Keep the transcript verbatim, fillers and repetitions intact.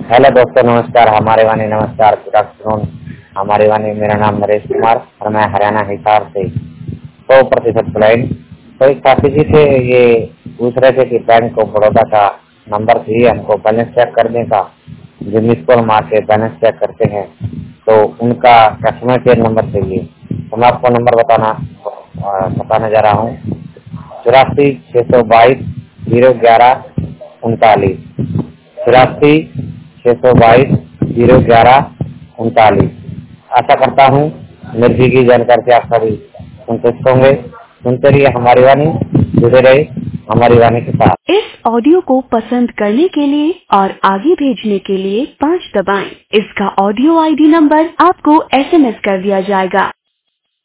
Hello दोस्तों, नमस्कार। हमारे वाणी नमस्कार, गुड आफ्टरनून। हमारे वाणी, मेरा नाम नरेश कुमार और मैं हरियाणा हिसार से सौ प्रतिशत ब्लाइंड। तो एक साथी जी थे, ये पूछ रहे थे कि बैंक ऑफ बड़ौदा का नंबर चाहिए हमको बैलेंस चेक करने का। जो मिस कॉल मार के बैलेंस चेक करते हैं तो उनका कस्टमर केयर नंबर चाहिए। तो मैं आपको नंबर बताना बताने जा रहा हूँ। चौरासी छः सौ बाईस जीरो ग्यारह उनतालीस चौरासी छः सौ बाईस जीरो ग्यारह उनतालीस। आशा करता हूँ मेरी दी गई जानकारी से आप सभी संतुष्ट होंगे। सुनते रहिए हमारी वाणी, जुड़े रहे हमारी वाणी के साथ। इस ऑडियो को पसंद करने के लिए और आगे भेजने के लिए पाँच दबाएं। इसका ऑडियो आईडी नंबर आपको एसएमएस कर दिया जाएगा।